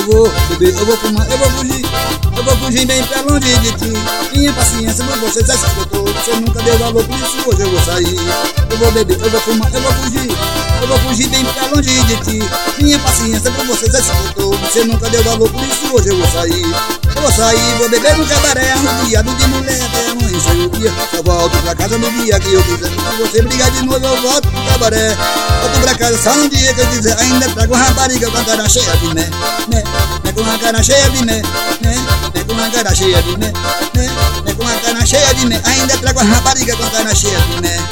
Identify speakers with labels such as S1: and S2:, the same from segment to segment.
S1: vou beber, eu vou fumar, eu vou fugir. Eu vou fugir bem pra longe de ti. Minha paciência por você já se esgotou. Você nunca deu valor, por isso hoje eu vou sair. Eu vou beber, eu vou fumar, eu vou fugir. Eu vou fugir bem pra longe de ti. Minha paciência por você já se esgotou. Você nunca deu valor, por isso hoje eu vou sair. Eu vou sair, vou beber no cabaré, arrodeado de mulher até amanhecer o dia. Eu volto pra casa no dia que eu quiser. Se você brigar de novo, eu volto pro cabaré. Volto pra casa só no dia que eu quiser. Ainda trago uma rapariga com a cara cheia de mé, né? Com a cara cheia de mé, né? Com a cara cheia de mé, né? Com a cara cheia de mé. Ainda trago a rapariga com a cara cheia de mé.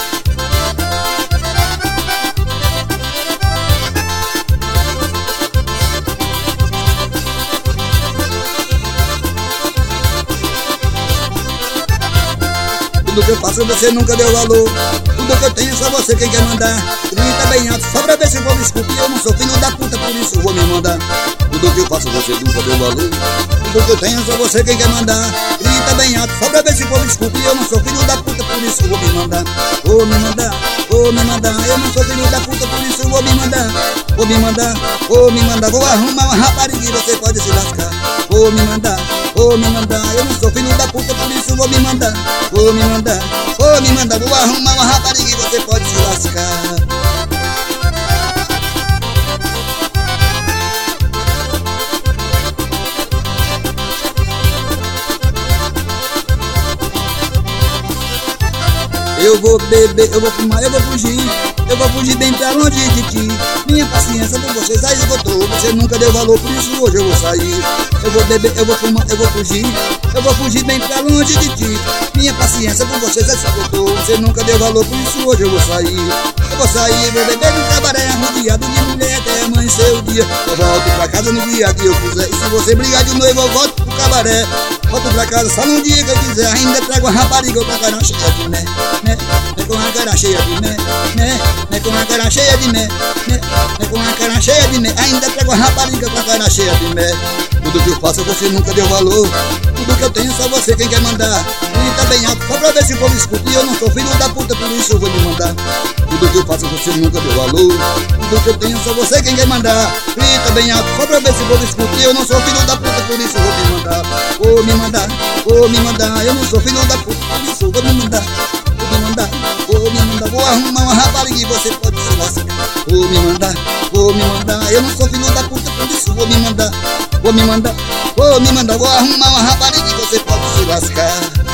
S1: Tudo que eu faço você nunca deu valor. Tudo que eu tenho só você quem quer mandar. Grita bem alto só pra ver se eu vou me escutar. Eu não sou filho da puta, por isso eu vou me mandar. Tudo que eu faço você nunca deu valor. Tudo que eu tenho só você quem quer mandar. Grita bem alto só pra ver se o povo escuta. Eu não sou filho da puta, por isso eu vou me mandar. Vou me mandar, vou me mandar. Eu não sou filho da puta, por isso eu vou me mandar. Vou me mandar, vou me mandar. Vou arrumar uma rapariga e você pode se lascar. Vou me mandar, vou me mandar. Eu não sou filho da puta, por isso eu vou me mandar. Vou me mandar, vou me mandar. Vou arrumar uma rapariga e você pode se lascar. Eu vou beber, eu vou fumar, eu vou fugir. Eu vou fugir bem pra longe de ti. Minha paciência por você já esgotou. Você nunca deu valor, por isso hoje eu vou sair. Eu vou beber, eu vou fumar, eu vou fugir. Eu vou fugir bem pra longe de ti. Minha paciência por você já esgotou. Você nunca deu valor, por isso hoje eu vou sair. Eu vou sair, vou beber no cabaré, rodeado de mulher até amanhecer o dia. Eu volto pra casa no dia que eu quiser. E se você brigar de novo, eu volto pro cabaré. Volto pra casa só no dia que eu quiser. Ainda trago a rapariga com a cara cheia de mé, né? Com a cara cheia de mé, né? Com a cara cheia de mé, né? Com a cara cheia de mé. Ainda trago a rapariga com a cara cheia de mé. Tudo que eu faço você nunca deu valor. Tudo que eu tenho só você quem quer mandar. Grita bem alto só pra ver se o povo escuta. E eu não sou filho da puta, por isso eu vou me mandar. Tudo que eu faço você nunca deu valor. Tudo que eu tenho só você quem quer mandar. Grita bem alto só pra ver se o povo escuta. E eu não sou filho da puta, por isso eu vou me mandar. Vou me mandar, vou me mandar. Eu não sou filho da puta, por isso eu vou me mandar. Vou me mandar, vou me mandar. Vou arrumar uma rapariga e você pode se lascar. Vou me mandar, vou me mandar. Eu não sou filho da puta, por isso vou me mandar. Vou me mandar, vou me mandar. Vou arrumar uma rapariga e você pode se lascar.